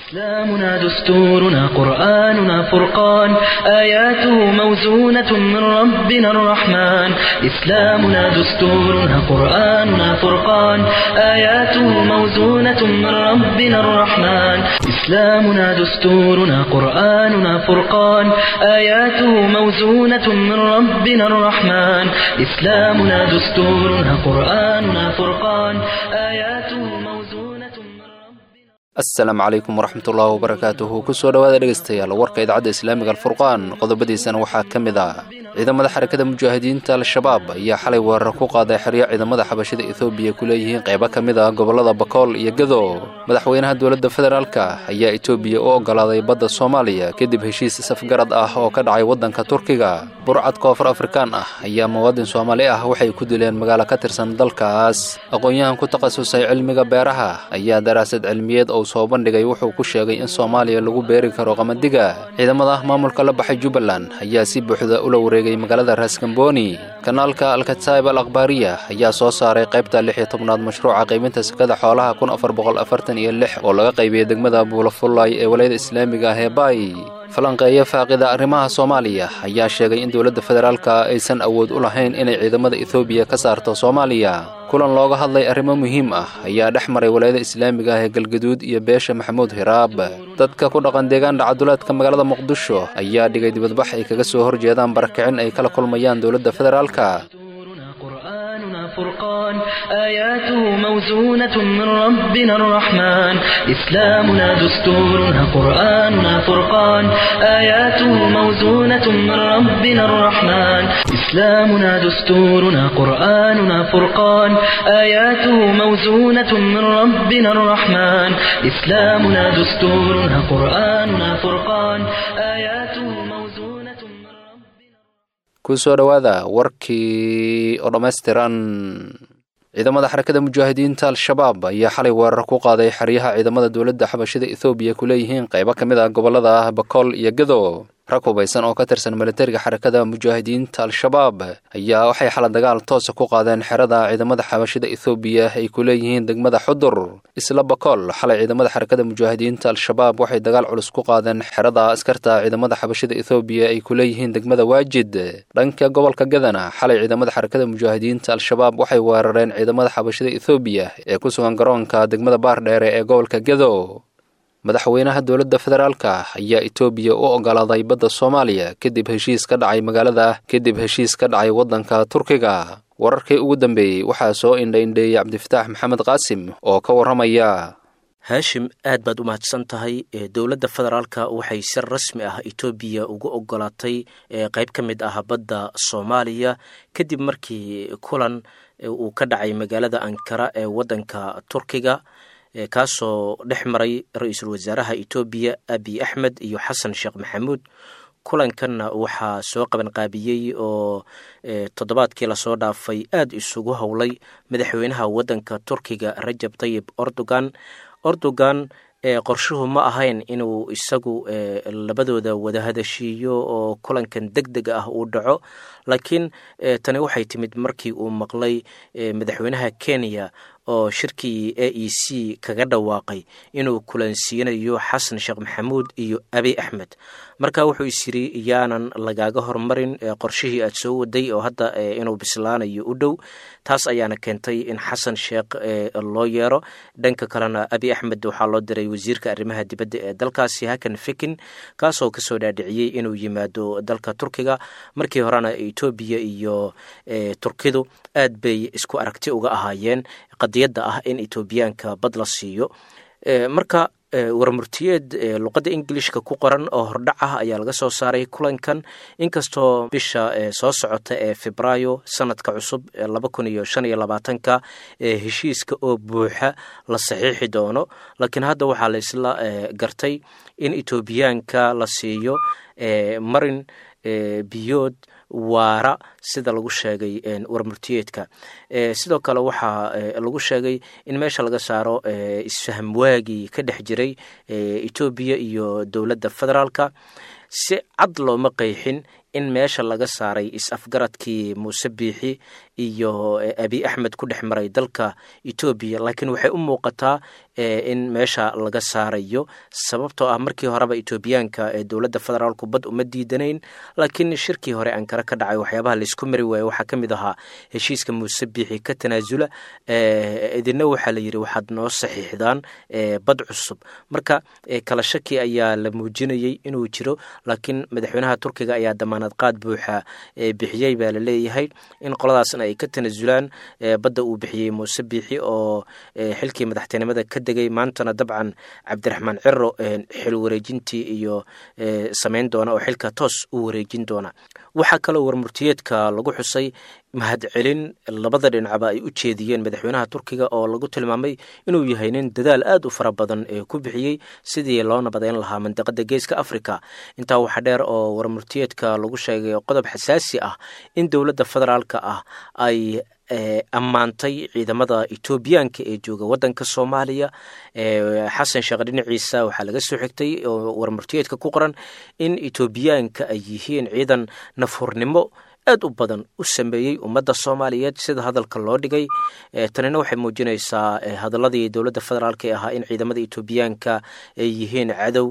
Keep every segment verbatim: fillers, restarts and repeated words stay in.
إسلامنا دستورنا قرآننا فرقان آياته موزونة من ربنا الرحمن إسلامنا دستورنا قرآننا فرقان آياته موزونة من ربنا الرحمن إسلامنا دستورنا قرآننا فرقان آياته موزونة من ربنا الرحمن إسلامنا دستورنا قرآننا فرقان آياته موزونة من ربنا asalaamu calaykum waraxmatullaahi wabarakaatuhu kusoo dhawaada dhegaystayaal warka idaacadda islaamiga alfurqaan qodobadiisana waxaa ka mid ah ciidamada xarakada mujaahidiinta al-shabaab ayaa xalay weerar ku qaaday xeryo ciidamada xabashida ethoobiya ku leeyihiin qaybo ka mid ah gobollada bakool iyo gado madaxweynaha dowladda federaalka ayaa etoobiya u oggolaaday badda soomaaliya kadib heshiis safgarad ah oo ka dhacay waddanka turkiga burcad koonfur afrikaan ah ayaa muwaadin soomaali ah waxay ku dileen magaalo ka tirsan dalkaas aqoon-yahan ku takhasusay cilmiga beeraha ayaa daraasad cilmiyeed oo soo bandhigay wuxuu ku sheegay in Soomaaliya lagu beeri karo qamadiga ciidamada maamulka la baxay Jubbaland ayaa si buuxda ula wareegay magaalada Raaskambooni kanaalka Al-Kataib Al-Akhbariya ayaa soo saaray qaybta lix iyo tobnaad mashruuca qiiminta sakada xoolaha kun afar boqol afartan iyo lix oo laga qaybiyay degmada Buulafullay ee walayada Islaamiga ah ee Bay falanqeeya faaqida arrimaha Soomaaliya ayaa sheegay in dowladda federaalka aysan awood u lahayn inay ciidamada Ethiopia ka saarto Soomaaliya kulan looga hadlay arrimo muhiim ah ayaa dhexmaray walayada Islaamiga ah ee Galgaduud iyo beesha Maxamuud Hiraab dadka ku dhaqan deegaan dhacdulaadka magaalada Muqdisho ayaa dhigay dibadbax ay kaga soo horjeedaan barakicin ay kala kulmayaan dowladda federaalka فرقان آياته موزونة من ربنا الرحمن إسلامنا دستورنا قرآننا فرقان آياته موزونة من ربنا الرحمن إسلامنا دستورنا قرآننا فرقان آياته موزونة من ربنا الرحمن إسلامنا دستورنا قرآننا فرقان آياته موزونة من ربنا kusoo dhawaada warkii oo dhammaystiran ciidamada xarakada mujaahidiinta al-shabaab ayaa xalay weerar ku qaaday xeryaha ciidamada dowladda xabashida Ethiopia ku leeyihiin qaybo ka mid ah gobollada Bakool iyo Gado rag hubaysan oo ka tirsan militariga xarakada mujaahidiinta al-shabaab ayaa waxay xalay dagaal toos ah ku qaadeen xerada ciidamada xabashida Ethiopia ay ku leeyihiin degmada Xudur isla Bakool xalay ciidamada xarakada mujaahidiinta al-shabaab waxay dagaal culus ku qaadeen xerada askarta ciidamada xabashida Ethiopia ay ku leeyihiin degmada Waajid dhanka gobolka Gadana xalay ciidamada xarakada mujaahidiinta al-shabaab waxay weerareen ciidamada xabashida Ethiopia ee ku sugan garoonka degmada Baardheere ee gobolka Gado madaxweynaha dowladda federaalka ayaa Ethiopia u oggolaaday badda Soomaaliya kadib heshiis ka dhacay magaalada kadib heshiis ka dhacay waddanka Turkiga wararkii ugu dambeeyay waxaa soo indhayndeeyay Cabdifataax Maxamed Qaasim oo ka waramaya haashim aad baad u mahadsan tahay dowladda federaalka waxay si rasmi ah Ethiopia ugu oggolaatay qayb ka mid ah badda Soomaaliya kadib markii kulan uu ka dhacay magaalada Ankara ee waddanka Turkiga kaasoo dhex maray ra'iisul wasaaraha Ethiopia Abiy Ahmed iyo Xasan Sheekh Maxamuud kulankanna waxaa soo qaban qaabiyey oo toddobaadkii la soo dhaafay aad isugu howlay madaxweynaha waddanka Turkiga Rajab Tayyip Erdogan Erdogan qorshuhu ma ahayn inuu isagu labadooda wada hadashiyo oo kulankan degdeg ah uu dhaco laakiin tani waxay timid markii uu maqlay madaxweynaha Kenya oo shirkii A E C kaga dhawaaqay inuu kulansiinayo Xasan Sheekh Maxamuud iyo Abiy Ahmed marka wuxuu isiri yaanan lagaaga hormarin qorshihii aad soo waday oo hadda inuu bislaanayo u dhow taas ayaana keentay in Xasan Sheekh loo yeero dhanka kalena Abiy Ahmed waxaa loo diray wasiirka arrimaha dibadda ee dalkaasi Hakan Fikin kaasoo ka soo dhaadhiciyay inuu yimaado dalka Turkiga markii horena Ethiopia iyo Turkidu aad bay isku aragti uga ahaayeen qadiyada ah in Ethiopiaanka bad la siiyo marka warmurtiyeed luqadda Ingiriiska ku qoran oo hordhac ah ayaa laga soo saaray kulankan inkastoo bisha soo socota ee Febraayo sanadka cusub laba kun iyo shan iyo labaatan ka heshiiska oo buuxa la saxiixi doono laakiin hadda waxaa la isla gartay in Ethiopiaanka la siiyo marin biyood waara sida lagu sheegay warmurtiyeedka sidoo kale waxaa lagu sheegay in meesha laga saaro isfaham waagi ka dhex jiray Ethiopia iyo dowladda federaalka si cad looma qeexin in meesha laga saaray is-afgaradkii Muuse Biixi iyo abi axmed ku dhex maray dalka etoobiya, laakiin waxay u muuqataa in meesha laga saarayo sababtoo ah markii horeba etoobiyaanka ee dowladda federaalku bad uma diidanayn, laakiin shirkii hore ankara ka dhacay waxyaabaha laisku mari waaye waxaa ka mid ahaa heshiiska muuse biixi ka tanaasula, idina waxaa la yidhi waxaad noo saxiixdaan bad cusub. marka kala shaki ayaa la muujinayay inuu jiro, laakiin madaxweynaha turkiga ayaa damaanad qaad buuxa bixiyey baa la leeyahay in qoladaasna ay ka tanaasulaan badda uu bixiyey muuse biixi oo xilkii madaxtinimada ka degay. maantana dabcan cabdiraxmaan ciro xil wareejintii iyo samayn doona oo xilka toos u wareejin doona. waxaa kaloo warmurtiyeedka lagu xusay mahadcelin labada dhinacba ay u jeediyeen madaxweynaha turkiga oo lagu tilmaamay inuu yahay nin dadaal aad u fara badan ee ku bixiyey sidii loo nabadeyn lahaa mandiqada geeska africa. intaa waxaa dheer oo warmurtiyeedka lagu sheegay qodob xasaasi ah in dowladda federaalka ah ay ammaantay ciidamada etoobiyaanka ee jooga wadanka soomaaliya. xasan sheekh dhinaciisa waxaa laga soo xigtay oo warmurtiyeedka ku qoran in etoobiyaanka ay yihiin ciidan nafhurnimo aad u badan u sameeyey ummadda soomaaliyeed sida hadalka loo dhigay. tanina waxay muujinaysaa hadaladii dowladda federaalk ee ahaa in ciidamada etoobiyaanka ay yihiin cadow,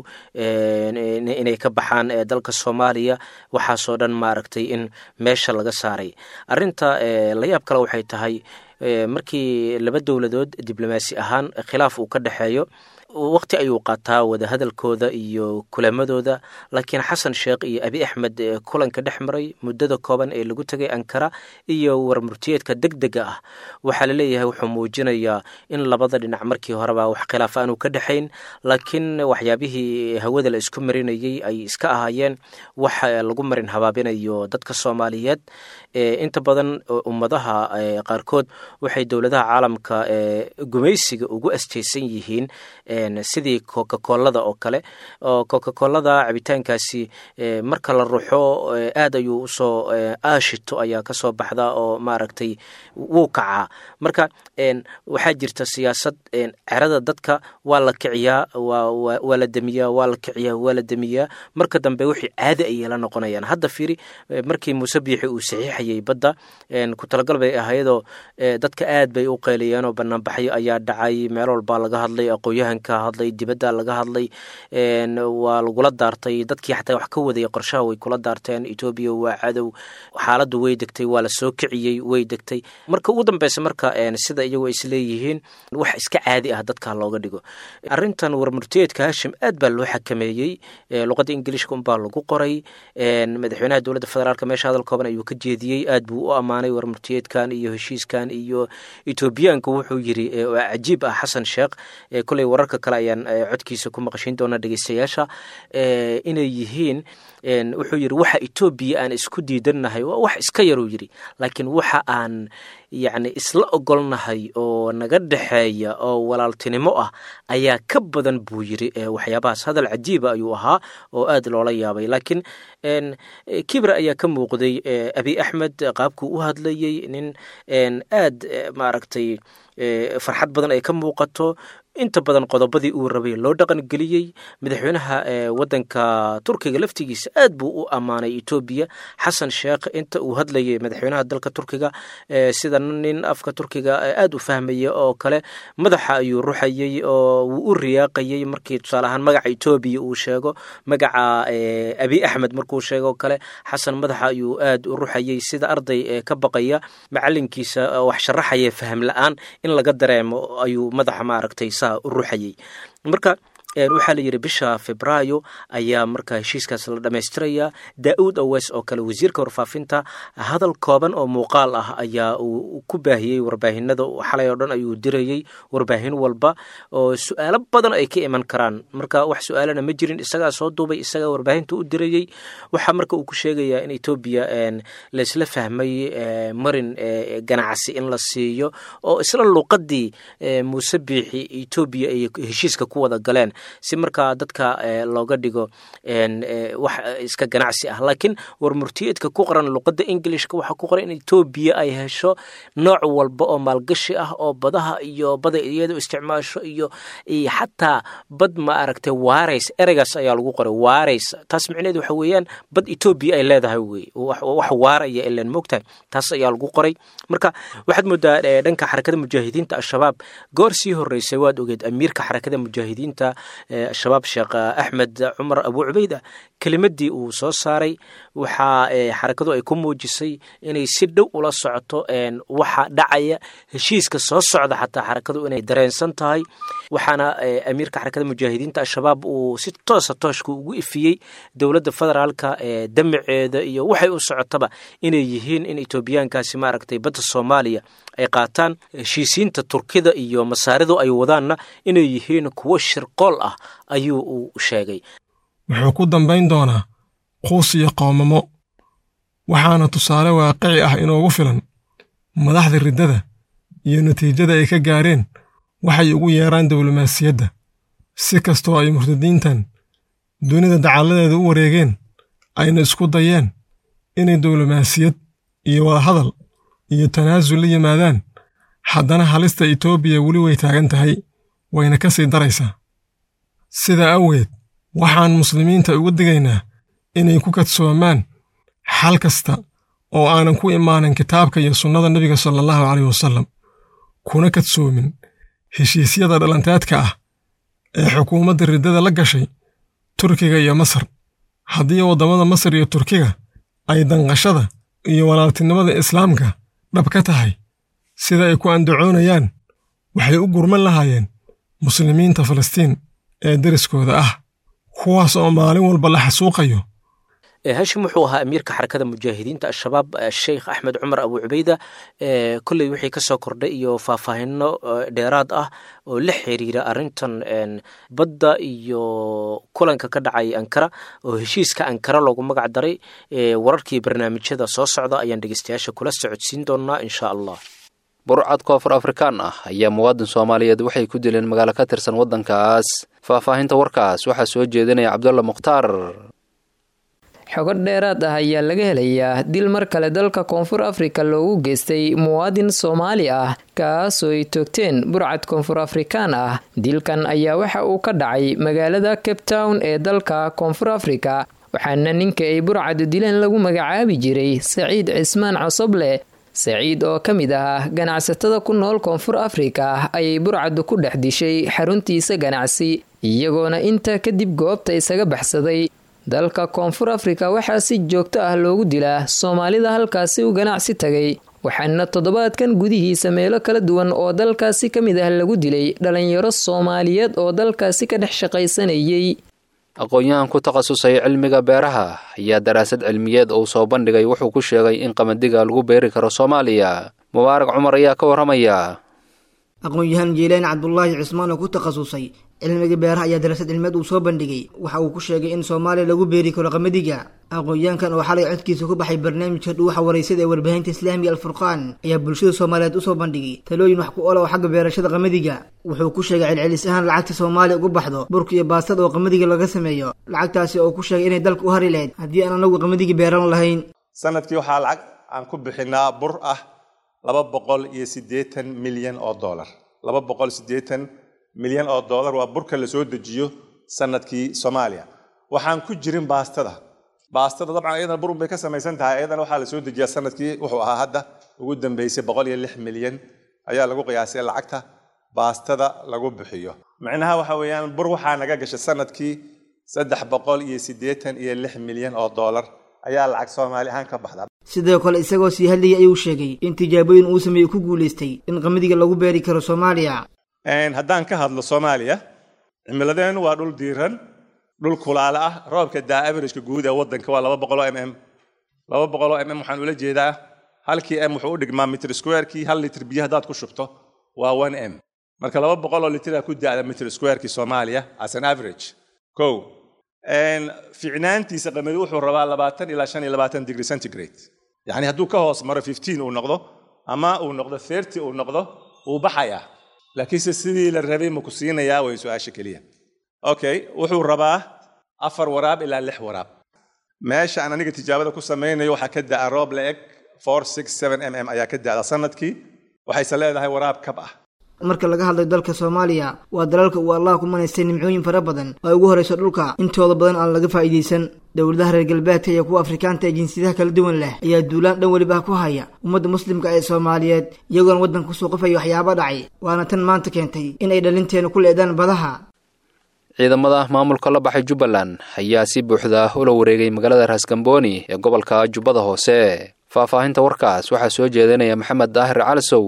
inay ka baxaan dalka soomaaliya. waxaasoo dhan maaragtay in meesha laga saaray. arinta la yaab kale waxay tahay markii laba dowladood diblomaasi ahaan khilaaf uu ka dhexeeyo waqti ayuu qaataa wada hadalkooda iyo kulamadooda, laakiin xasan sheekh iyo abi axmed kulanka dhex maray muddada kooban ee lagu tegay ankara iyo warmurtiyeedka deg dega ah waxaa la leeyahay wuxuu muujinayaa in labada dhinac markii horeba wax khilaaf aanu ka dhexayn, laakiin waxyaabihii hawada la isku marinayay ay iska ahaayeen wax lagu marin habaabinayo dadka soomaaliyeed. inta badan ummadaha qaarkood waxay dowladaha caalamka gumaysiga ugu asteysan yihiin sidii coca-colada oo kale, oo coca-colada cabitaankaasi marka la ruxo aad ayuu usoo aashito ayaa kasoo baxda oo maaragtay wuu kacaa. marka waxaa jirta siyaasad cerada dadka waa la kiciyaa, waa la demiyaa, waa la kiciyaa, waa la demiyaa, marka dambe wixii caadi ayay la noqonayaan. hadda fiiri markii muuse biixi uu saxiixayay badda ku talagal bay ahaydoo dadka aad bay u qeyliyeen oo banaanbaxyo ayaa dhacay, meel walbaa laga hadlay, aqoonyahanka hadlay, dibadda laga hadlay, waa lagula daartay, dadkii xataa wax ka wadaya qorshaha way kula daarteen. etoobiya waa cadow, xaaladdu way degtay, waa la soo kiciyey, way degtay. marka ugu dambeysa marka sida iyagu isleeyihiin wax iska caadi ah dadka looga dhigo. arintan warmurtiyeedka hashim aad baa loo xakameeyey, luqadda ingiliishka unbaa lagu qoray. madaxweynaha dowladda federaalka meesha hadal kooban ayuu ka jeediyey, aad buu u ammaanay warmurtiyeedkan iyo heshiiskan iyo etoobiyaanka. wuxuu yiri waa cajiib ah xasan sheekh, koley wararka kale ayaan codkiisa ku maqashin doona dhegeystayaasha inay yihiin. wuxuu yiri waxa etoobiya aan isku diidannahay waa wax iska yaruu yiri, laakiin waxa aan yacni isla ogolnahay oo naga dhexeeya oo walaaltinimo ah ayaa ka badan buu yiri. waxyaabahaas hadal cajiiba ayuu ahaa oo aad loola yaabay, laakiin kibra ayaa ka muuqday abi axmed qaabkuu u hadlayey, nin aad maaragtay farxad badan ay ka muuqato. inta badan qodobadii uu rabay loo dhaqan geliyey. madaxweynaha wadanka turkiga laftigiisa aad buu u ammaanay etoobiya. xasan sheekh inta uu hadlayay madaxweynaha dalka turkiga sida nin afka turkiga aad u fahmaya oo kale madaxa ayuu ruxayey oo wuu u riyaaqayey markii tusaale ahaan magaca etoobiya uu sheego, magaca abi axmed markuu sheego oo kale xasan madaxa ayuu aad u ruxayey sida arday ka baqaya macalinkiisa wax sharaxaya faham la-aan in laga dareemo ayuu madaxa maaragtay u ruxayey. marka waxaa la yidhi bisha febraayo ayaa markaa heshiiskaas la dhammaystirayaa. daa-uud aweys oo kale wasiirka warfaafinta hadal kooban oo muuqaal ah ayaa uu ku baahiyey warbaahinada. xalay oo dhan ayuu dirayey warbaahin walba oo su-aalo badan ay ka iman karaan. marka wax su-aalana ma jirin, isagaa soo duubay, isagaa warbaahinta u dirayey. waxaa marka uu ku sheegayaa in etoobiya laysla fahmay marin ganacsi in la siiyo oo isla luuqadii muuse biixi etoobiya ay heshiiska ku wada galeen si markaa dadka looga dhigo wax iska ganacsi ah. laakiin war murtiyeedka ku qoran luqadda ingilishka waxaa ku qoran in etoobiya ay hesho nooc walba oo maalgashi ah oo badaha iyo bada iyadu isticmaasho iyo xataa bad ma aragtay waarays, ereygaas ayaa lagu qoray waarays. taas micnaheedu waxa weeyaan bad etoobiya ay leedahay wey, wax waaraya ilaan moogtahay, taas ayaa lagu qoray. marka waxaad moodaa dhanka xarakada mujaahidiinta al-shabaab goor sii horeysay waad ogeed amiirka xarakada mujaahidiinta al-shabaab sheekh axmed cumar abu cubayda kelimadii uu soo saaray waxaa xarakadu ay ku muujisay inay si dhow ula socoto waxa dhacaya, heshiiska soo socda xataa xarakadu inay dareensan tahay. waxaana amiirka xarakada mujaahidiinta al-shabaab uu si toosa tooshka ugu ifiyey dowladda federaalka damaceeda iyo waxay u socotaba inay yihiin in etoobiyaankaasi maaragtay badda soomaaliya ay qaataan, heshiisiinta turkida iyo masaaridu ay wadaanna inay yihiin kuwo shirqool ah ayuu uu sheegay. wuxuu ku dambayn doonaa quus iyo qoomamo, waxaana tusaale waaqici ah inoogu filan madaxda riddada iyo natiijada ay ka gaareen waxay ugu yeeraan diblomaasiyadda. si kastoo ay murtadiintan dunida dacalladeeda u wareegeen ayna isku dayeen inay diblomaasiyad iyo wadahadal iyo tanaasul la yimaadaan, haddana halista etoobiya weli way taagan tahay, wayna ka sii daraysaa. sidaa awgeed waxaan muslimiinta uga digaynaa inay ku kadsoomaan xal kasta oo aanan ku imaanin kitaabka iyo sunnada nebiga sala allahu calayh wasallam, kuna kadsoomin heshiisyada dhalanteedka ah ee xukuumadda riddada la gashay Turkiga iyo Masar. haddii waddamada Masar iyo Turkiga ay danqashada iyo walaaltinimada islaamka dhab ka tahay sida ay ku andacoonayaan, waxay u gurman lahaayeen muslimiinta Falastiin ee deriskooda ah, kuwaas oo maalin walba la xasuuqayo. hashim wuxuu ahaa amiirka xarakada mujaahidiinta al-shabaab sheekh axmed cumar abu cubayda. kolley wixii ka soo kordhay iyo faahfaahino dheeraad ah oo la xiriira arrintan badda iyo kulanka ka dhacay ankara oo heshiiska ankara loogu magac daray, wararkii barnaamijyada soo socda ayaan dhegeystayaasha kula socodsiin doonaa insha allah. burcad koonfur afrikaan ah ayaa muwaadin soomaaliyeed waxay ku dileen magaalo ka tirsan waddankaas. faahfaahinta warkaas waxaa soo jeedinaya cabdulla mukhtaar. xogo dheeraad ah ayaa laga helayaa dil mar kale dalka koonfur afrika loogu geystay muwaadin soomaali ah kaasoo ay toogteen burcad koonfur afrikaan ah. dilkan ayaa waxa uu ka dhacay magaalada Cape Town ee dalka koonfur afrika, waxaana ninka ay burcadu dileen lagu magacaabi jiray Saciid Cismaan Cosoble. Saciid oo ka mid ah ganacsatada ku nool koonfur afrika ayay burcadu ku dhex dishay xaruntiisa ganacsi, iyagoona intaa kadib goobta isaga baxsaday. dalka koonfur afrika waxaa si joogto ah loogu dilaa soomaalida halkaasi u ganacsi tagay, waxaana toddobaadkan gudihiisa meelo kala duwan oo dalkaasi ka mid ah lagu dilay dhalinyaro soomaaliyeed oo dalkaasi ka dhex shaqaysanayay. aqoon-yahan ku takhasusay cilmiga beeraha ayaa daraasad cilmiyeed uu soo bandhigay wuxuu ku sheegay in qamadiga lagu beeri karo Soomaaliya. mubaarak cumar ayaa ka waramaya. aqoon-yahan Jiilaan Cabdullaahi Cismaan oo ku takhasusay cilmiga beeraha ayaa daraasad cilmiyeed uu soo bandhigay waxa uu ku sheegay in Soomaaliya lagu beeri karo qamadiga. aqoon-yahankan oo xalay codkiisa ku baxay barnaamijka dhuuxa wareysada ee warbaahinta Islaamiga Al-Furqaan ayaa bulshada Soomaaliyeed u soo bandhigay talooyin wax ku ool oo xagga beerashada qamadiga. wuxuu ku sheegay celcelis ahaan lacagta Soomaaliya ugu baxdo burka iyo baastada oo qamadiga laga sameeyo, lacagtaasi oo ku sheegay inay dalka u hari lahayd haddii aan anagu qamadiga beeran lahayn. sanadkii waxaa lacag aan ku bixinaa bur ah laba boqol iyo siddeetan milyan oo dollar. laba boqol iyo siddeetan milyan oo dollar waa burka la soo dejiyo sanadkii Soomaaliya. waxaan ku jirin baastada. baastada dabcan iyadana bur bay ka samaysan tahay, iyadana waxaa la soo dejiyaa sanadkii wuxuu ahaa hadda ugu dambeysay boqol iyo lix milyan ayaa lagu qiyaasay lacagta baastada lagu bixiyo. macnaha waxa weeyaan bur waxaa naga gashay sanadkii saddex boqol iyo siddeetan iyo lix milyan oo dollar ayaa lacag Soomaali ahaan ka baxda. sidoo kale isagoo sii hadlayay ayuu sheegay in tijaabooyin uu sameeyay ku guuleystay in qamadiga lagu beeri karo Soomaaliya. een haddaan ka hadlo Soomaaliya, cimiladeenu waa dhul diiran, dhul kulaala ah, roobka daa average-ka guud ee waddanka waa laba boqol oo mm. laba boqol oo mm waxaan ula jeedaa halkii m wuxuu u dhigmaa mitir square-kii hal litir biyo haddaad ku shubto waa one m. marka laba boqol oo litir ku daada mitir square-kii Soomaaliya as an average. kow een fiicnaantiisa qamadi wuxuu rabaa labaatan ilaa shan iyo labaatan degree centigrade. yani hadduu ka hoos maro fifteen uu noqdo ama uu noqdo thirty uu noqdo uu baxayaa, laakiinse sidii la rabay ma ku siinayaa way su'aasha kaliya. okay wuxuu rabaa afar waraab ilaa lix waraab meesha aan aniga tijaabada ku samaynayo waxa ka daa roob la eg four six seven mm ayaa ka daa sanadkii waxay leedahay waraab kab ah marka laga hadlay dalka Soomaaliya waa dalalka uu Allah ku manaystay nimcooyin fara badan oo ugu horeyso dhulka intooda badan aan laga faa'iideysan dawladaha reer galbeedka iyo kuwa Afrikaanka ee jinsiyadaha kala duwan leh ayaa duulaan dhan waliba ku haya ummadda muslimka ee Soomaaliyeed iyagoon wadanka ku soo qofay waxyaabo dhacay waana tan maanta keentay in ay dhalinteena ku leedaan badaha ciidamada maamulka la baxay Jubbaland ayaa si buuxda ula wareegay magaalada Raaskambooni ee gobolka Jubbada Hoose faahfaahinta warkaas waxa soo jeedinaya Maxamed Daahir Calasow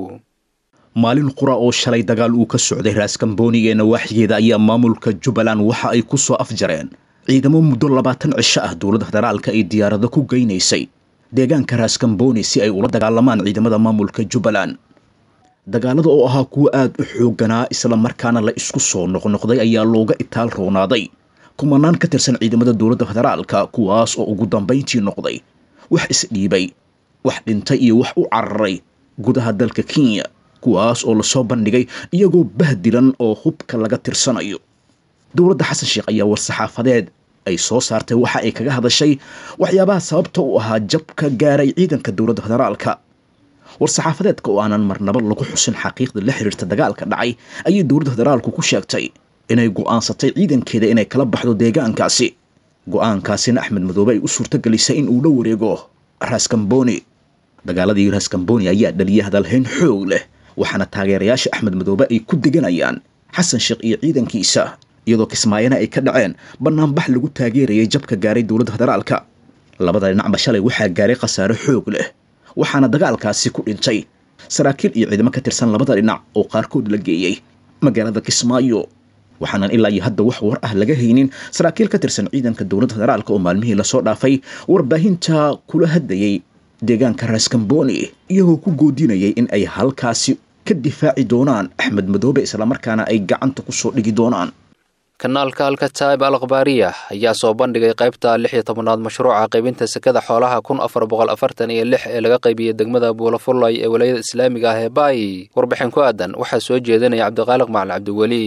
maalin qura oo shalay dagaal uu ka socday Raaskambooni ee nawaaxigeeda ayaa maamulka Jubbaland waxa ay ku soo afjareen ciidamo muddo labaatan cisho ah dowladda federaalka ay diyaarado ku geynaysay deegaanka Raaskambooni si ay ula dagaalamaan ciidamada maamulka Jubbaland dagaalada oo ahaa kuwa aad u xooganaa isla markaana la isku soo noqnoqday ayaa looga itaal roonaaday kumanaan ka tirsan ciidamada dowladda federaalka kuwaas oo ugu dambeyntii noqday wax isdhiibay wax dhintay iyo wax u cararay gudaha dalka Kenya kuwaas oo la soo bandhigay iyagoo bahdilan oo hubka laga tirsanayo dowladda Xasan Sheekh ayaa war saxaafadeed ay soo saartay waxa ay kaga hadashay waxyaabaha sababta u ahaa jabka gaaray ciidanka dowladda federaalka war saxaafadeedka oo aanan marnaba lagu xusin xaqiiqda la xiriirta dagaalka dhacay ayay dowladda federaalku ku sheegtay inay go'aansatay ciidankeeda inay kala baxdo deegaankaasi go'aankaasina Axmed Madoobe ay u suurtagelisay in uu la wareego Raaskambooni dagaaladii Raaskambooni ayaa dhaliyay hadalhayn xoog leh waxaana taageerayaasha Axmed Madoobe ay ku deganayaan Xasan Sheekh iyo ciidankiisa iyadoo Kismaayana ay ka dhaceen banaanbax lagu taageerayay jabka gaaray dowladda federaalka labada dhinacba shalay waxaa gaaray khasaare xoog leh waxaana dagaalkaasi ku dhintay saraakiil iyo ciidamo ka tirsan labada dhinac oo qaarkood la geeyay magaalada Kismaayo waxaana ilaa iyo hadda wax war ah laga haynin saraakiil ka tirsan ciidanka dowladda federaalka oo maalmihii la soo dhaafay warbaahinta kula hadlayay deegaanka Raaskambooni iyagoo ku goodinayay in ay halkaasi ka difaaci doonaan Axmed Madoobe isla markaana ay gacanta ku soo dhigi doonaan kanaalka Al-Kataib Al-Akhbaariya ayaa soo bandhigay qaybta lix iyo tobnaad mashruuca qaybinta sakada xoolaha kun afar boqol afartan iyo lix ee laga qaybiyay degmada Buulafulay ee wilaayada Islaamiga ah ee Baay warbixin ku aadan waxa soo jeedinaya Cabdiqaaliq Macalin Cabdiwali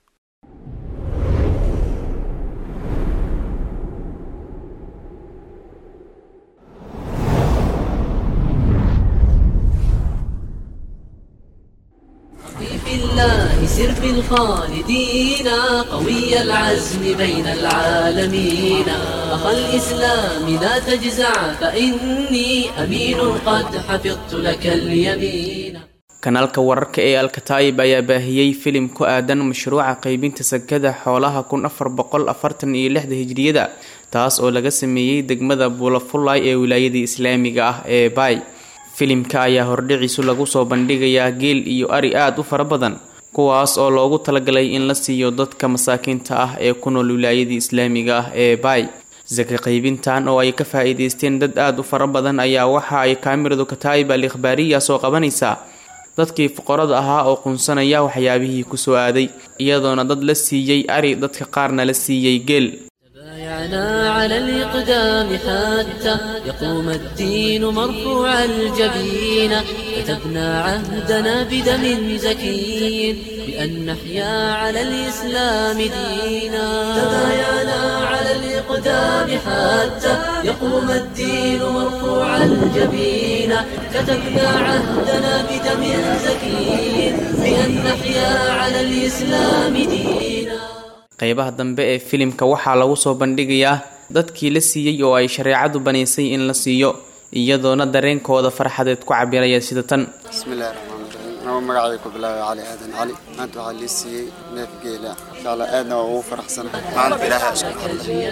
الله سر في الخالدين قوي العزم بين العالمين أخا الإسلام لا تجزع فإني أمين قد حفظت لك اليمين kanaalka wararka ee Al-Kataib ayaa baahiyay filim ku aadan mashruuca qaybinta sakada xoolaha kun afar boqol afartan iyo lix hijriyada taas oo laga sameeyay degmada Buulafulay ee wilaayada Islaamiga ah ee Baay filimka ayaa hordhiciisu lagu soo bandhigayaa geel iyo ari aad u fara badan kuwaas oo loogu talagalay in la siiyo dadka masaakiinta ah ee ku nool wilaayada Islaamiga ah ee Baay zaka qaybintan oo ay ka faa'iideysteen dad aad u fara badan ayaa waxa ay kaamiradu Kataib Al-Akhbaariya soo qabanaysaa dadkii fuqarada ahaa oo qunsanaya waxyaabihii ku soo aaday iyadoona dad la siiyay ari dadka qaarna la siiyay geel بايعنا على الإقدام حتى يقوم الدين مرفوع الجبين كتبنا عهدنا بدم زكي بأن نحيا على الإسلام دينا تبايعنا على الإقدام حتى يقوم الدين مرفوع الجبين كتبنا عهدنا بدم زكي بأن نحيا على الإسلام دينا qaybaha dambe ee filimka waxaa lagu soo bandhigayaa dadkii la siiyay oo ay shareecadu baneysay in la siiyo iyadoona dareenkooda farxadeed ku cabiraya sida tan bismillaahir rahmaanir rahiim anoo magacayga ku bilaabay cali aadan cali maanta waxaa la siiyay neef geela inshaalla aadna waa ugu faraxsanahay maanta ilaahay isku xirnay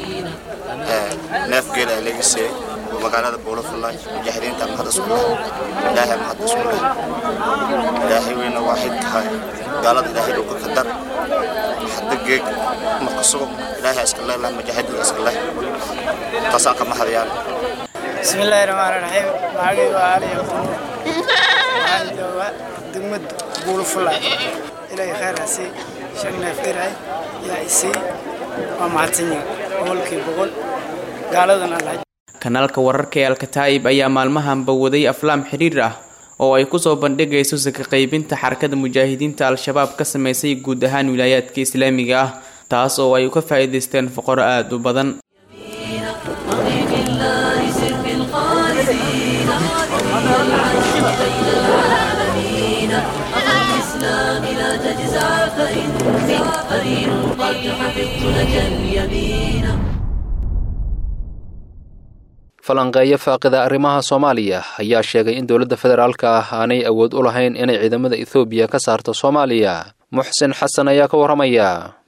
neef geela laga siiyay magaalada Buulafulay mujaahidiinta maxad isku leh ilaahay maxad isku leh ilaahay weyn waahid tahay gaalada ilaahay uu ka qadar حدقك مقصوب لا اسكن الله مجاهد اسكن الله تصاق محريان بسم الله الرحمن الرحيم معي وعلي دمد Buulafulay إلى خير هسي شغنا فترعي يا إسي ومعتني أولكي بقول قالوا ذنا الله kanaalka wararka ee Al-Kataib ayaa maalmahan bawaday aflaam xiriir ah oo ay ku soo bandhigayso saka qaybinta xarakada mujaahidiinta Al-Shabaab ka sameysay guud ahaan wilaayadka Islaamiga ah taas oo ay ka faa'iidaysteen fuqaro aad u badan. falanqeeyo faaqida arrimaha Soomaaliya ayaa sheegay in dowladda federaalka ah aanay awood u lahayn inay ciidamada Itoobiya ka saarto Soomaaliya. Muxsin Xasan ayaa ka waramaya.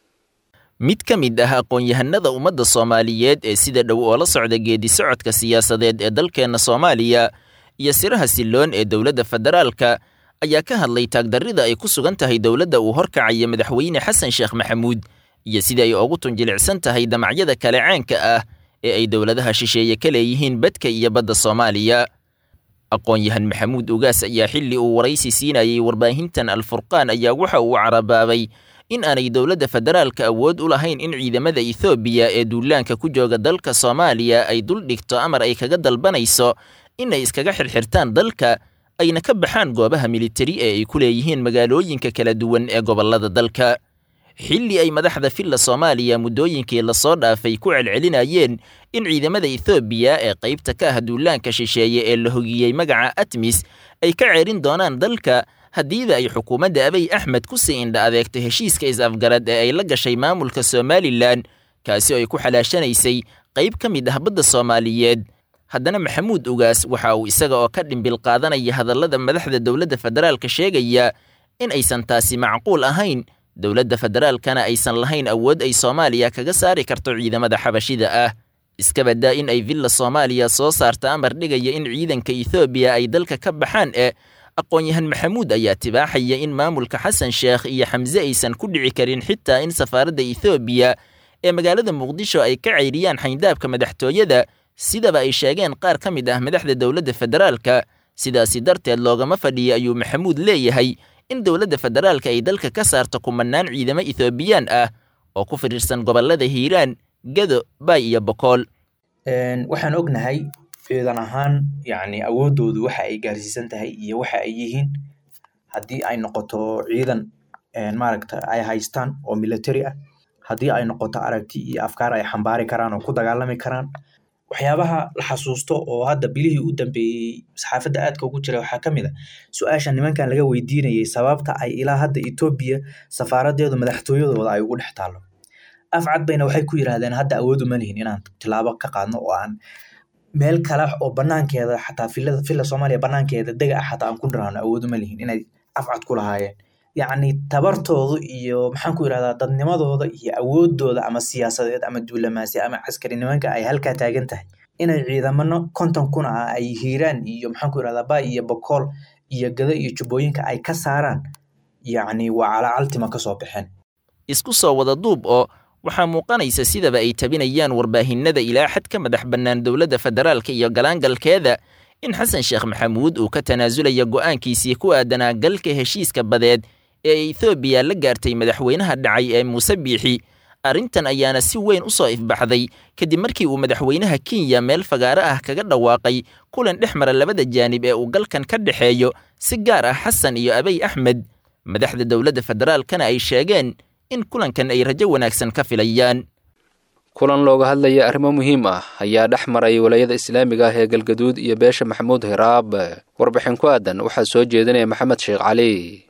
mid ka mid ah aqoon-yahanada ummadda Soomaaliyeed ee sida dhow oo la socda geedi socodka siyaasadeed ee dalkeena Soomaaliya iyo siraha siloon ee dowladda federaalka ayaa ka hadlay taagdarrida ay ku sugan tahay dowladda uu horkacaya madaxweyne Xasan Sheekh Maxamuud iyo sida ay ugu tunjilicsan tahay damacyada kale caanka ah ee ay dowladaha shisheeye ka leeyihiin badka iyo badda Soomaaliya. aqoon-yahan Maxamuud Ugaas ayaa xilli uu waraysi siinayay warbaahintan Al-Furqaan ayaa waxa uu carabaabay in aanay dowladda federaalka awood u lahayn in ciidamada Itoobiya ee duulaanka ku jooga dalka Soomaaliya ay dul dhigto amar ay kaga dalbanayso inay iskaga xirxirtaan dalka ayna ka baxaan goobaha militari ee ay ku leeyihiin magaalooyinka kala duwan ee gobolada dalka. xilli ay madaxda filla Soomaaliya muddooyinkii la soo dhaafay ku celcelinayeen in ciidamada Itoobiya ee qaybta ka ah duulaanka shisheeye ee la hogiyey magaca ATMIS ay ka ceerin doonaan dalka haddiiba ay xukuumadda Abiy Ahmed ku sii indha adeegto heshiiska is-afgarad ee ay la gashay maamulka Somaliland kaasi oo ay ku xalaashanaysay qayb ka mid ah badda Soomaaliyeed. haddana Maxamuud Ugaas waxa uu isaga oo ka dhimbil qaadanaya hadallada madaxda dowladda federaalka sheegaya in aysan taasi macquul ahayn, dowladda federaalkana aysan lahayn awood ay Soomaaliya kaga saari karto ciidamada xabashida ah. iska badaa in ay villa Soomaaliya soo saarta amar dhigaya in ciidanka Itoobiya ay dalka ka baxaan ee aqoon-yahan Maxamuud ayaa tibaaxaya in maamulka Xasan Sheekh iyo Xamse aysan ku dhici karin xitaa in safaaradda Itoobiya ee magaalada Muqdisho ay ka ceyriyaan xayndaabka madaxtooyada sidaba ay sheegeen qaar ka mid ah madaxda dowladda federaalka. sidaasi darteed loogama fadhiyo ayuu Maxamuud leeyahay in dowladda federaalka ay dalka ka saarto kumanaan ciidamo Itoobiyaan ah oo ku firiirsan gobolada Hiiraan, Gado, Bay iyo Bokool. waxaan ognahay ciidan ahaan yacni awoodoodu waxa ay gaarsiisan tahay iyo waxa ay yihiin haddii ay noqoto ciidan maaragta ay haystaan oo military ah, haddii ay noqoto aragti iyo afkaar ay xambaari karaan oo ku dagaalami karaan. waxyaabaha la xasuusto oo hadda bilihii u dambeeyey saxaafadda aadka ugu jira waxaa ka mid ah su-aasha nimankan laga weydiinayay sababta ay ilaa hadda Itoobiya safaaradeedu madaxtooyadooda ay ugu dhex taalo. afcad bayna waxay ku yiraahdeen hadda awood uma lihin inaan tilaabo ka qaadno oo aan meel kale oo banaankeeda xataa fillada filla Soomaaliya banaankeeda dega ah xataa aan ku dhiraano awood uma lihin inay afcad ku lahaayeen. yacni tabartoodu iyo maxaan ku yiraahdaa dadnimadooda iyo awoodooda ama siyaasadeed ama duulamaasi ama caskari nimanka ay halkaa taagan tahay inay ciidamano konton kun ah ay Hiiraan iyo maxaan ku yiraahdaa Bay iyo Bokool iyo Gado iyo Jubbooyinka ay ka saaraan yacni waa calacaltima ka soo baxeen. isku soo wada duub oo waxaa muuqanaysa sidaba ay tabinayaan warbaahinada ilaa xad ka madax bannaan dowladda federaalka iyo galaangalkeeda in Xasan Sheekh Maxamuud uu ka tanaasulayo go'aankiisii ku aadanaa galka heshiiska badeed ee Itoobiya la gaartay madaxweynaha dhacay ee Muuse Biixi. arrintan ayaana si weyn u soo ifbaxday kadib markii uu madaxweynaha Kenya meel fagaaro ah kaga dhawaaqay kulan dhexmara labada jaanib ee uu galkan ka dhaxeeyo si gaar ah Xasan iyo Abiy Ahmed. madaxda dowladda federaalkana ay sheegeen in kulankan ay rajo wanaagsan ka filayaan. kulan looga hadlaya arrimo muhiim ah ayaa dhex maray walaayada islaamiga ah ee Galgaduud iyo beesha Maxamuud Hiraab. warbixin ku aadan waxaa soo jeedinaya Maxamed Sheekh Cali.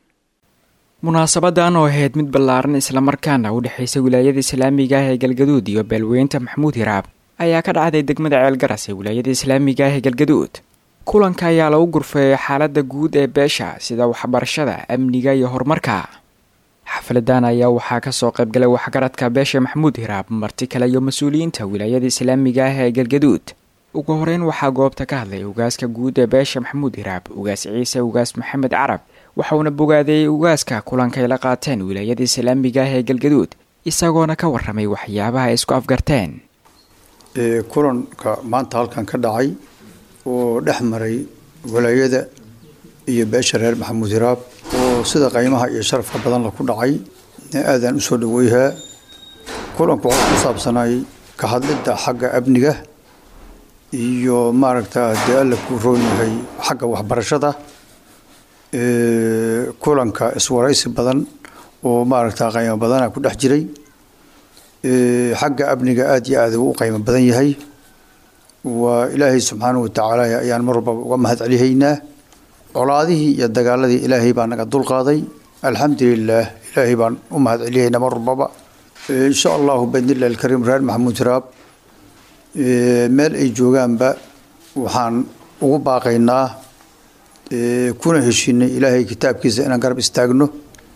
munaasabadan oo ahayd mid ballaaran islamarkaana u dhexaysa wilaayada islaamiga ah ee Galgaduud iyo beelweynta Maxamuud Hiraab ayaa ka dhacday degmada Ceelgaras ee wilaayada islaamiga ah ee Galgaduud. kulanka ayaa lagu gurfeeyay xaaladda guud ee beesha sida waxbarashada, amniga iyo horumarka. xafladan ayaa waxaa kasoo qaybgalay waxgaradka beesha Maxamuud Hiraab, marti kale iyo mas-uuliyiinta wilaayada islaamiga ah ee Galgaduud. ugu horeyn waxaa goobta ka hadlay ugaaska guud ee beesha Maxamuud Hiraab, ugaas Ciise ugaas Maxamed Carab, waxauna bogaadeeyay ugaaska kulankay la qaateen wilaayada islaamiga ah ee Galgaduud, isagoona ka warramay waxyaabaha ay isku afgarteen. kulanka maanta halkan ka dhacay oo dhex maray wilaayada iyo beesha reer Maxamuud Hiraab oo sida qiimaha iyo sharafka badan la ku dhacay aadaan u soo dhaweeyaa. kulanku wuxuu ku saabsanay ka hadlidda xagga amniga iyo maaragta dee alla ku roon yahay xagga waxbarashada. kulanka iswaraysi badan oo maaragta qiimo badana ku dhex jiray xagga amniga aad iyo aad ugu qiimo badan yahay waa ilaahay subxaanahu watacaala ayaan mar walba uga mahad celihaynaa colaadihii iyo dagaaladii ilaahay baa naga dulqaaday alxamdulilaah ilaahay baan u mahad celihaynaa mar walbaba insha allahu biidnillahi alkariim reer maxamuud hiraab meel ay joogaanba waxaan ugu baaqaynaa kuna heshiinay ilaahay kitaabkiisa inaan garab istaagno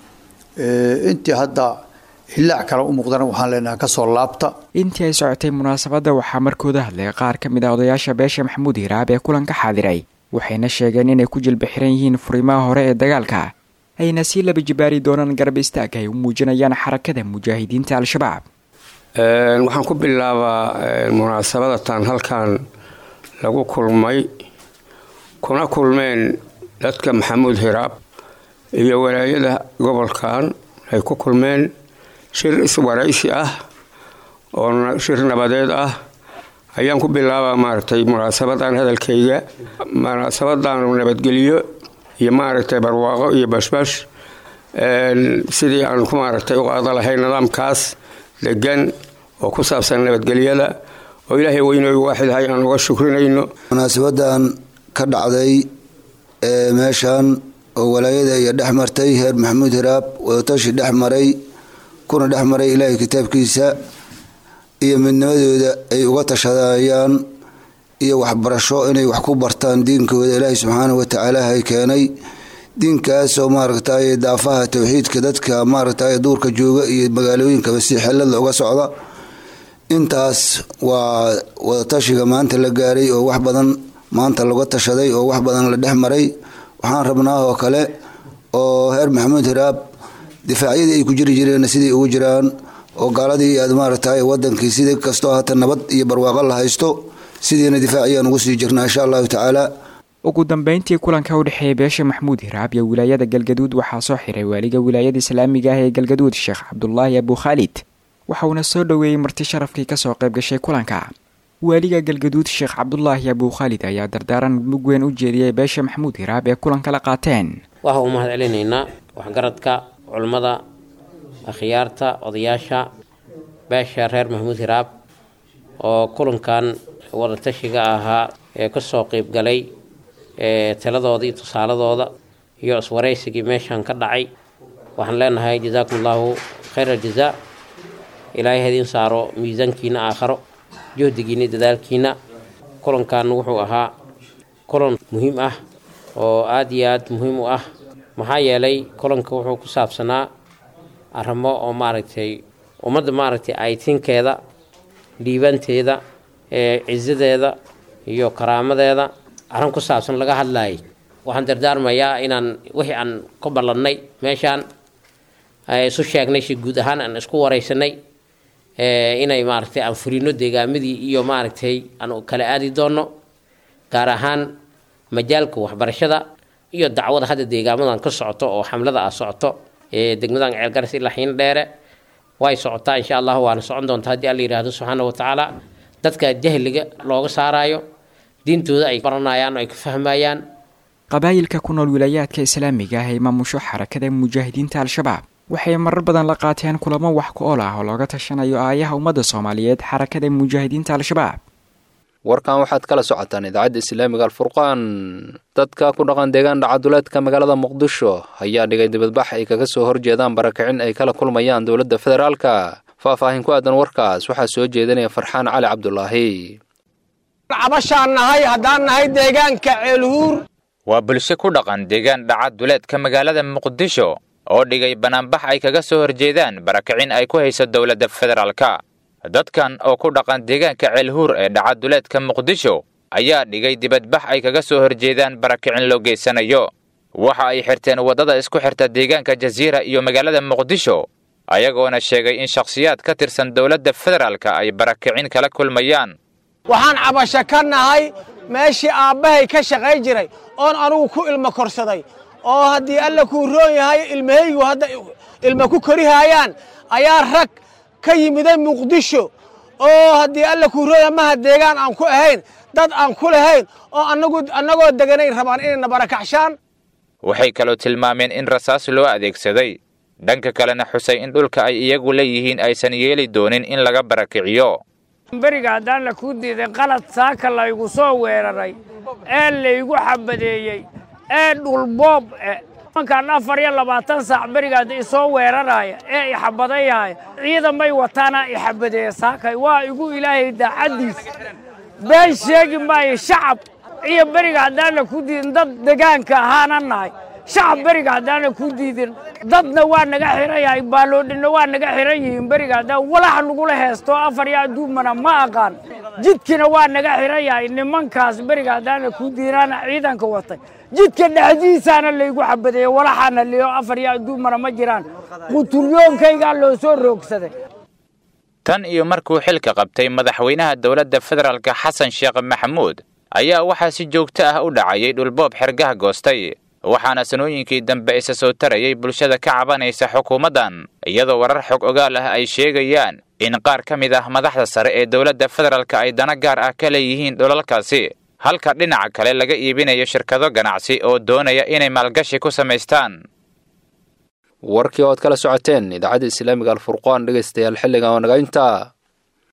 intii hadda hilaac kale u muuqdana waxaan leenahay kasoo laabta intii ay socotay munaasabadda waxaa markooda hadlay qaar ka mid ah odayaasha beesha maxamuud hiraab ee kulanka xaadiray waxayna sheegeen inay ku jilba xiran yihiin furimaha hore ee dagaalka ayna sii laba jibaari doonaan garab istaag ay u muujinayaan xarakada mujaahidiinta al-shabaab waxaan ku bilaabaa munaasabadatan halkan lagu kulmay kuna kulmeen dadka maxamuud hiraab iyo walaayada gobolkan ay ku kulmeen shir iswaraysi ah oo shir nabadeed ah ayaan ku bilaabaa maaragtay munaasabadan hadalkayga munaasabadan nabadgelyo iyo maaragtay barwaaqo iyo bashbash sidii aan ku maaragtay u qaada lahay nidaamkaas degan oo ku saabsan nabadgelyada oo ilaahay weynooy waaxid hay aan uga shukrinayno munaasabadan ka dhacday ee meeshan oo walaayada iyo dhex martay heer maxamuud hiraab wadatashi dhex maray kuna dhex maray ilaahay kitaabkiisa iyo midnimadooda ay uga tashadayaan iyo waxbarasho inay wax ku bartaan diinkooda ilaahay subxaanahu watacaala hay keenay diinkaas oo maaragtay daafaha tawxiidka dadka maaragtay duurka jooga iyo magaalooyinkaba si xeelad looga socda intaas waa wadatashiga maanta la gaaray oo wax badan maanta laga tashaday oo wax badan la dhex maray waxaan rabnaa oo kale oo heer maxamuud hiraab difaacyadii ay ku jiri jireen sidii ugu jiraan oo gaaladii aad maaragtay wadankii sidii kastoo hata nabad iyo barwaaqo la haysto sidiina difaaciyaan ugu sii jirnaa insha allahu tacaala ugu dambeyntii kulanka u dhexeeya beesha maxamuud hiraab iyo wilaayada galgaduud waxaa soo xiray waaliga wilaayada islaamiga ah ee galgaduud sheekh cabdulaahi abu khaalid waxauna soo dhoweeyey marti sharafkii kasoo qayb gashay kulanka waaliga galgaduud sheekh cabdulaahi abu khaalid ayaa dardaaran mug weyn u jeediyey beesha maxamuud hiraab ee kulanka la qaateen waxaa u mahad celinaynaa waxgaradka culummada akhyaarta odayaasha beesha reer maxamuud hiraab oo kulankan wadatashiga ahaa ee kasoo qayb galay taladooda iyo tusaaladooda iyo iswaraysigii meeshan ka dhacay waxaan leenahay jazaakum allahu khayra aljazaa ilaahay hadiin saaro miisaankiina aakharo juhdigiina dadaalkiina kulankan wuxuu ahaa kulan muhiim ah oo aada iyo aada muhiim u ah maxaa yeelay kulanka wuxuu ku saabsanaa arrimo oo maaragtay ummadda maaragtay aytinkeeda dhiibanteeda cizadeeda iyo karaamadeeda arrin ku saabsan laga hadlayay waxaan dardaarmayaa inaan wixii aan ka ballannay meeshaan isu sheegnay si guud ahaan aan isku waraysanay inay maaragtay aan furino deegaamadii iyo maaragtay aan kala aadi doono gaar ahaan majaalka waxbarashada iyo dacwada hadda deegaamadan ka socoto oo xamlada ah socoto ee degmadan ceelgaras ilaa xiin dheere way socotaa insha allah waana socon doontaa haddii alla yidhaahdo subxaana wa tacaala dadka jahliga looga saaraayo diintooda ay baranayaan oo ay ka fahmayaan qabaayilka ku nool wilaayaadka islaamiga ah ee maamusho xarakada mujaahidiinta al-shabaab waxay marar badan la qaateen kulamo wax ku ool ah oo looga tashanayo aayaha ummadda soomaaliyeed xarakada mujaahidiinta al-shabaab warkan waxaad kala socotaan idaacadda islaamiga alfurqaan dadka ku dhaqan deegaan dhacaduleedka magaalada muqdisho ayaa dhigay dibadbax ay kaga soo horjeedaan barakicin ay kala kulmayaan dowladda federaalka faahfaahin ku aadan warkaas waxaa soo jeedinaya farxaan cali cabdulaahi cabashaan nahay haddaan nahay deegaanka ceelhuur waa bulsho ku dhaqan deegaan dhacaduleedka magaalada muqdisho oo dhigay banaanbax ay kaga soo horjeedaan barakicin ay ku hayso dowladda federaalka dadkan oo ku dhaqan deegaanka ceelhuur ee dhacaduleedka muqdisho ayaa dhigay dibadbax ay kaga soo horjeedaan barakicin loo geysanayo waxa ay xirteen waddada isku xirta deegaanka jasiira iyo magaalada muqdisho ayagoona sheegay in shakhsiyaad ka tirsan dowladda federaalka ay barakicin kala kulmayaan waxaan cabasho ka nahay meeshii aabbahay ka shaqay jiray oon anugu ku ilmo korsaday oo haddii alla kuu roon yahay ilmahaygu hadda ilmo ku korihaayaan ayaa rag ka yimiday muqdisho oo haddii alla kuu roon yahay maha deegaan aan ku ahayn dad aan ku lahayn oo anagu annagoo deganayn rabaan inayna barakacshaan waxay kaloo tilmaameen in rasaas loo adeegsaday dhanka kalena xusay in dhulka ay iyagu leeyihiin aysan yeeli doonin in laga barakiciyo. beriga haddaan la ku diiday qalad saaka laygu soo weeraray ee laygu xabadeeyey ee dhulboob mankaan afar iyo labaatan saac berigaada isoo weeraraya ee i xabadayaya ciidan bay wataana i xabadeeya saakay waa igu ilaahay daacaddiis been sheegi maayo shacab iyo beriga haddaan la ku diidin dad deegaanka ahaana nahay shacab beriga haddaan la ku diidin dadna waa naga xiran yahay baaloodhina waa naga xiran yihiin beriga haddaan walax nagula heesto afar iyo adduumana ma aqaan jidkina waa naga xiran yahay nimankaas beriga haddaan la ku diidinaana ciidanka watay jidka dhexdiisaana laygu xabadeeyey walaxaana liyo afar iyo adduumana ma jiraan qutulyoonkaygaa loo soo roogsaday. tan iyo markuu xilka qabtay madaxweynaha dowladda federaalka xasan sheekh maxamuud ayaa waxaa si joogto ah u dhacayay dhulboob xergaha goostay waxaana sanooyinkii dambe isa soo tarayay bulshada ka cabanaysa xukuumaddan iyadoo warar xog ogaal ah ay sheegayaan in qaar ka mid ah madaxda sare ee dowladda federaalka ay dana gaar ah ka leeyihiin dhulalkaasi halka dhinaca kale laga iibinayo shirkado ganacsi oo doonaya inay maalgashi ku samaystaan. warkii ood kala socoteen idaacadda islaamiga alfurqaan dhegaystayaal xilligan oo naga intaa